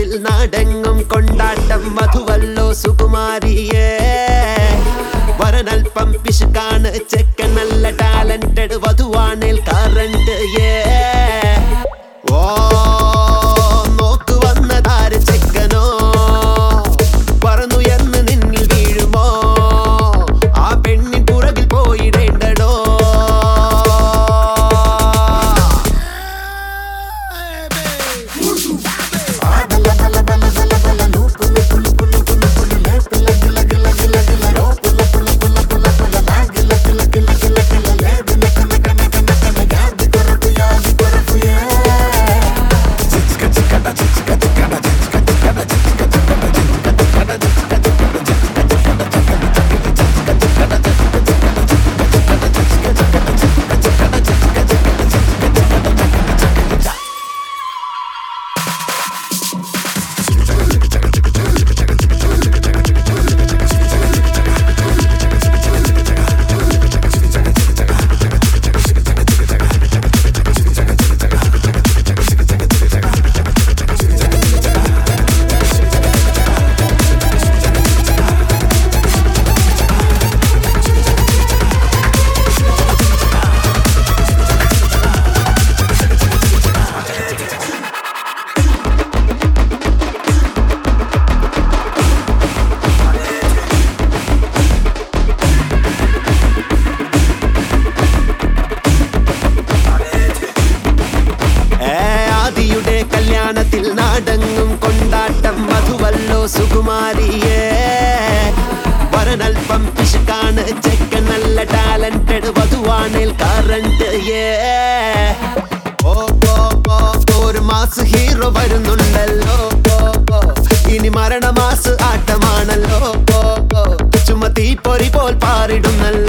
കല്യാണത്തിൽ നാടെങ്ങും കൊണ്ടാട്ടം വധുവല്ലോ സുകുമാരിയേ വരനൽപ്പം പിശുക്കാണ് ചെക്കൻ നല്ല ടാലന്റഡ് വധുവാണേൽ കറണ്ട് ഓ നോക്ക് വന്നതാര് ചെക്കനോ പറന്നു എന്ന് നിന്നിൽ വീഴുമോ ആ പെണ്ണിൻ പുറകിൽ പോയിടേണ്ടടോ കല്യാണത്തിൽ നാടെങ്ങും കൊണ്ടാട്ടം വധുവല്ലോ സുകുമാരിയേ വരനൽപ്പം പിശുക്കാണ് ചെക്കൻ നല്ല ടാലന്റഡ് വധുവാണേൽ കറണ്ട് ഒരു മാസ് ഹീറോ വരുന്നുണ്ടല്ലോ ഇനി മരണമാസ് ആട്ടമാണല്ലോ ചുമ തീപ്പൊരി പോൽ പാറിടുന്നല്ലോ